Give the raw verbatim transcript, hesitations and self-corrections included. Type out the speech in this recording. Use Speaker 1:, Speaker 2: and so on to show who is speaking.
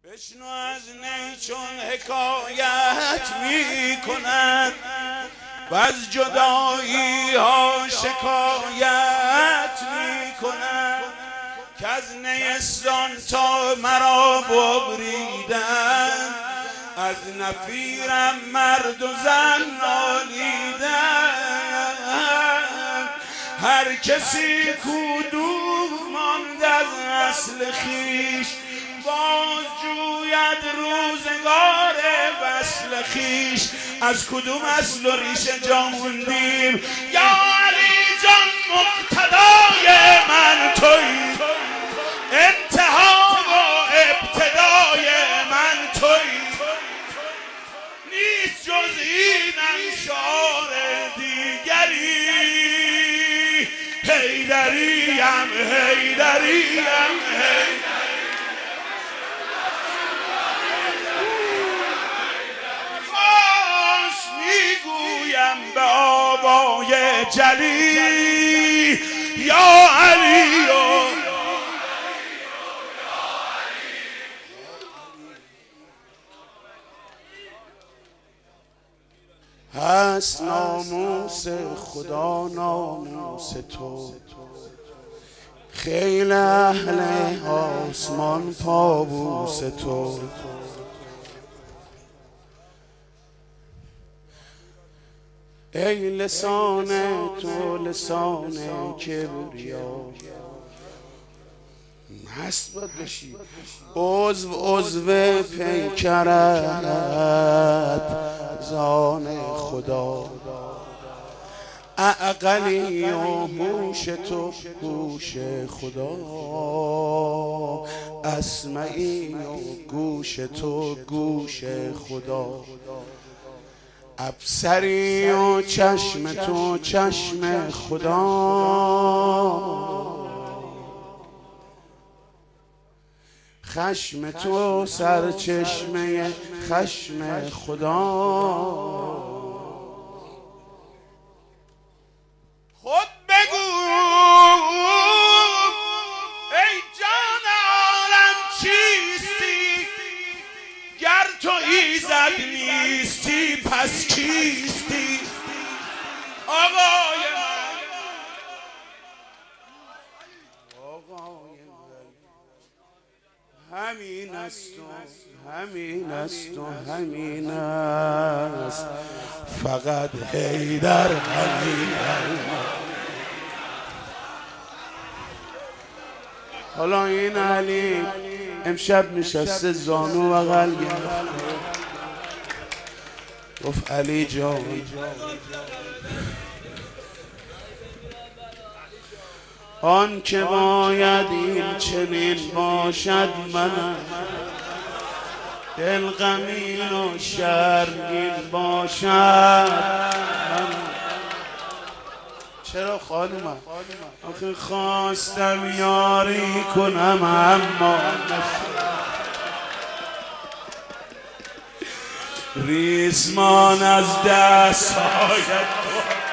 Speaker 1: بشنو از نی چون حکایت می کند و از جدایی ها شکایت می کند که از نیستان تا مرا ببریدن، از نفیرم مرد و زن نالیدن. هر کسی کدوم ماند از اصل خیش، باز جوید روزگار وصل خیش. از کدوم اصل و ریشه جا موندیم؟ یا علی جان مقتدای من تویی، انتها و ابتدای من تویی. نیست جز اینم شعار دیگری، حیدریم حیدریم حیدریم. به آوای جلی یا علی هست ناموس خدا ناموس تو، خیل اهل آسمان پابوس تو. ای لسان تو لسان کبریا، مست باید بشی عضو عضو پیکرت زان خدا. عقلی و هوش تو هوش خدا، اسمعی و گوش تو گوش خدا. ابصری و چشم تو چشم خدا، خشم تو سرچشمه خشم خدا. خود بگو ای جان عالم چیستی؟ گر تو ایزد نیستی پس کیستی؟ آقای من آقای من همین است و همین است و همین است، فقط حیدر همین است. حالا این علی امشب نشسته زانو بغل گرفت، گفت علی جان آن که باید این چنین باشد منم، دل غمین و شرمگین باشد منم. چرا خانومم؟ آخه خواستم یاری کنم اما ریسمان از دست آید.